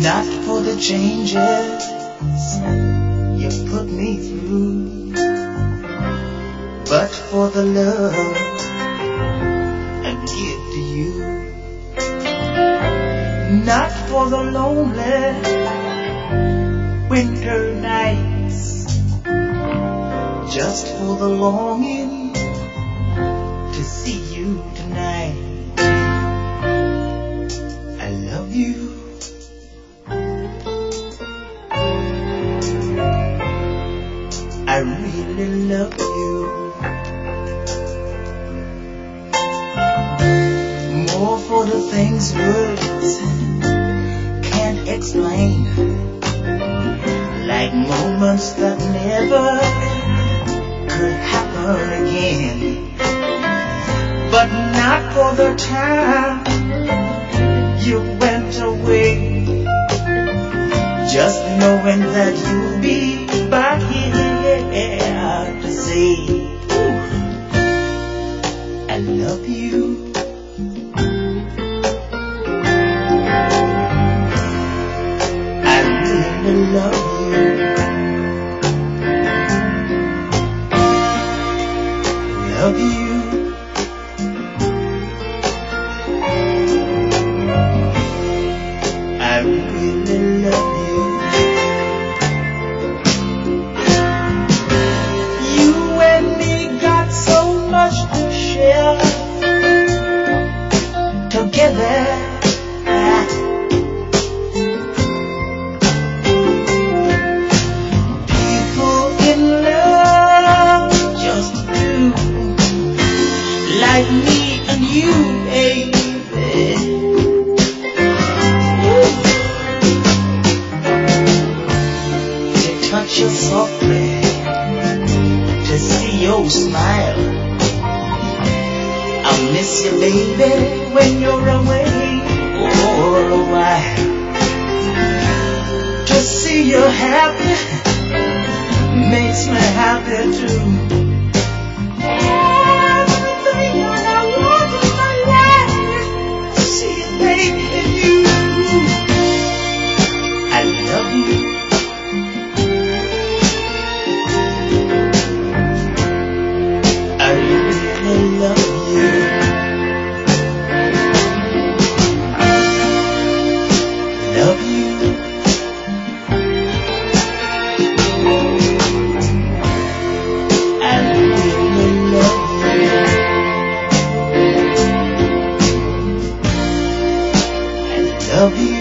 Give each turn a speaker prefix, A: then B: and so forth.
A: Not for the changes you put me through, but for the love I give to you. Not for the lonely winter nights, just for the longing to see you tonight. I love you. I really love you. More for the things words can't explain, like moments that never could happen again. But not for the time you went away, just knowing that you'll be back here to say, I love you. I really love you. Love you. I really love you. You and me got so much to share together. People in love just do, like me and you, baby. To touch you softly, to see your smile. I'll miss you, baby, when you're away for a while. To see you happy makes me happy too. Everything that I want in my life, to see you, baby, and you. I love you. I really love you. Love you. I really love you. I love you.